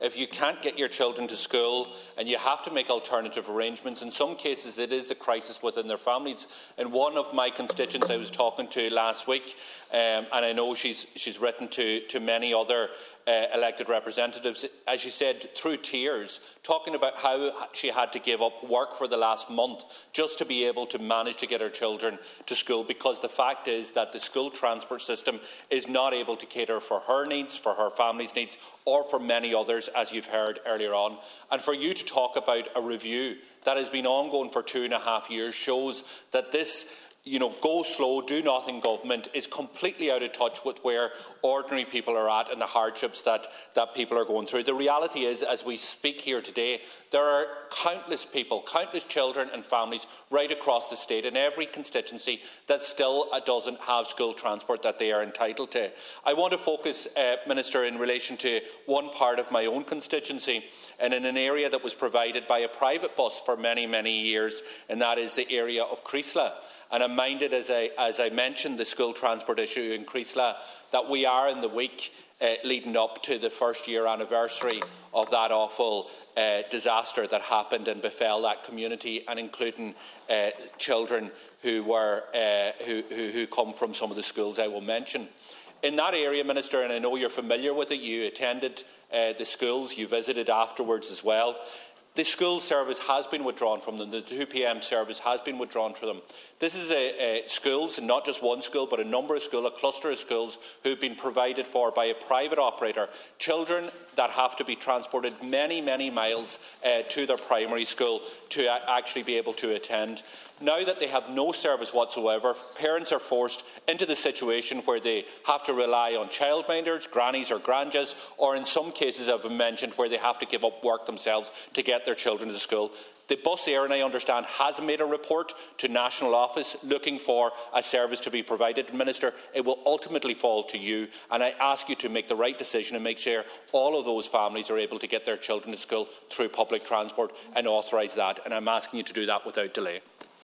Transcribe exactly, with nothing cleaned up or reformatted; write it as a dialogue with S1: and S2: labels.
S1: If you can't get your children to school and you have to make alternative arrangements, in some cases it is a crisis within their families. And one of my constituents I was talking to last week, um, and I know she's, she's written to, to many other uh, elected representatives, as she said, through tears, talking about how she had to give up work for the last month just to be able to manage to get her children to school, because the fact is that the school transport system is not able to cater for her needs, for her family's needs, or for many others, as you've heard earlier on. And for you to talk about a review that has been ongoing for two and a half years shows that this you know, go slow, do nothing government is completely out of touch with where ordinary people are at and the hardships that, that people are going through. The reality is, as we speak here today, there are countless people, countless children and families right across the state in every constituency that still doesn't have school transport that they are entitled to. I want to focus, uh, Minister, in relation to one part of my own constituency and in an area that was provided by a private bus for many, many years, and that is the area of Creeslough. And I'm minded, as I, as I mentioned the school transport issue in Creeslough, that we are in the week uh, leading up to the first year anniversary of that awful uh, disaster that happened and befell that community, and including uh, children who, were, uh, who, who, who come from some of the schools I will mention. In that area, Minister, and I know you're familiar with it, you attended uh, the schools, you visited afterwards as well. The school service has been withdrawn from them. The two p m service has been withdrawn from them. This is a, a schools, and not just one school, but a number of schools, a cluster of schools, who have been provided for by a private operator. Children that have to be transported many, many miles uh, to their primary school to uh, actually be able to attend. Now that they have no service whatsoever, parents are forced into the situation where they have to rely on childminders, grannies or granjas, or in some cases, as I've mentioned, where they have to give up work themselves to get their children to school. The Bus Éireann, I understand, has made a report to National Office looking for a service to be provided. Minister, it will ultimately fall to you, and I ask you to make the right decision and make sure all of those families are able to get their children to school through public transport and authorise that. And I'm asking you to do that without delay.